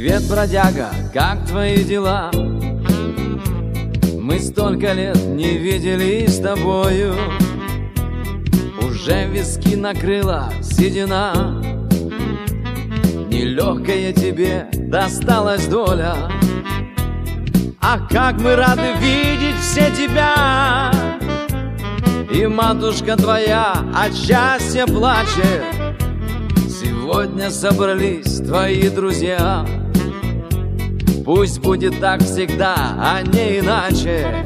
Привет, бродяга, как твои дела? Мы столько лет не виделись с тобою. Уже виски накрыла седина. Нелегкая тебе досталась доля. А как мы рады видеть все тебя! И матушка твоя от счастья плачет. Сегодня собрались твои друзья. Пусть будет так всегда, а не иначе.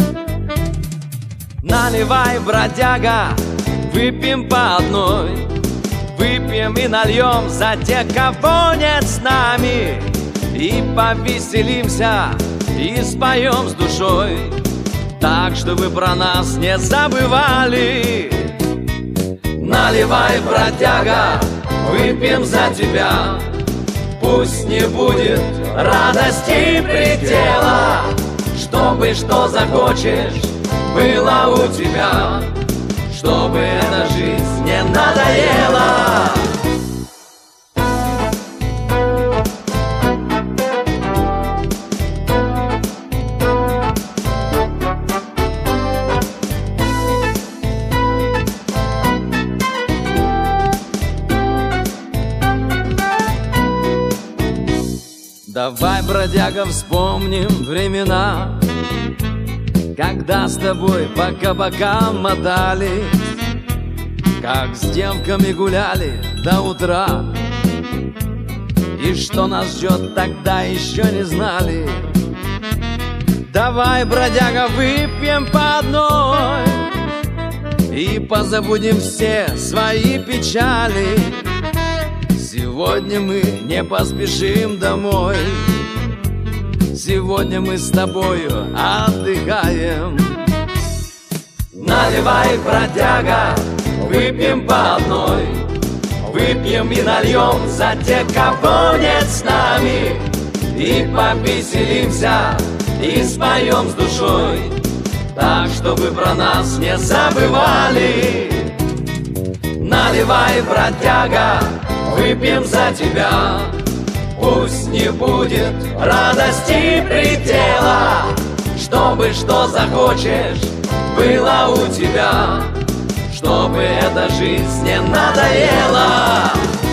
Наливай, бродяга, выпьем по одной. Выпьем и нальем за тех, кого нет с нами. И повеселимся, и споем с душой, так, чтобы про нас не забывали. Наливай, бродяга, выпьем за тебя. Пусть не будет радости предела, чтобы что захочешь было у тебя, чтобы эта жизнь не надоела. Давай, бродяга, вспомним времена, когда с тобой по кабакам мотались, как с девками гуляли до утра. И что нас ждет, тогда еще не знали. Давай, бродяга, выпьем по одной и позабудем все свои печали. Сегодня мы не поспешим домой. Сегодня мы с тобою отдыхаем. Наливай, бродяга, выпьем по одной. Выпьем и нальем за тех, кого нет с нами. И повеселимся, и споем с душой, так, чтобы про нас не забывали. Наливай, бродяга, выпьем за тебя. Пусть не будет радости предела, чтобы что захочешь было у тебя, чтобы эта жизнь не надоела.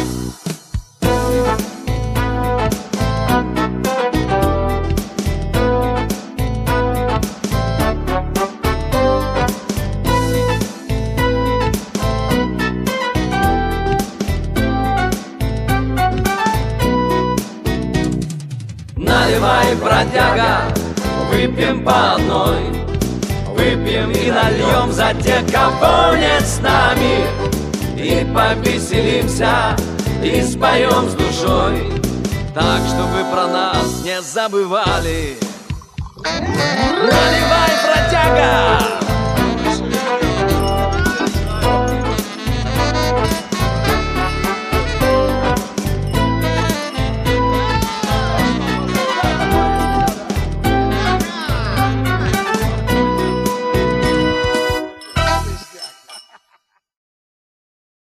Наливай, бродяга, выпьем по одной. Выпьем и нальем за тех, кого нет с нами. И повеселимся, и споем с душой, так, чтобы про нас не забывали. Наливай, бродяга!